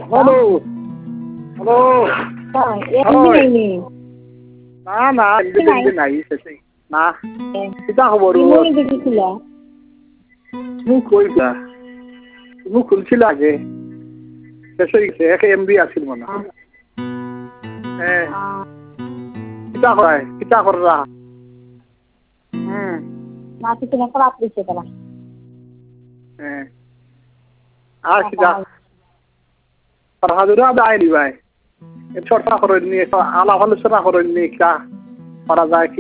Hello hello না না এমনি নাই শেষে না কিতা খবর তুমি কইলা তুমি খুলছিল আগে শেষ হয়ে গেছে 1 MB আছিল মনে হ্যাঁ কিতা কররা হ্যাঁ আর কিতা Farhadura ada ini, Bay. Itu orang korup ni, ala alusnya korup ni, kita para zaki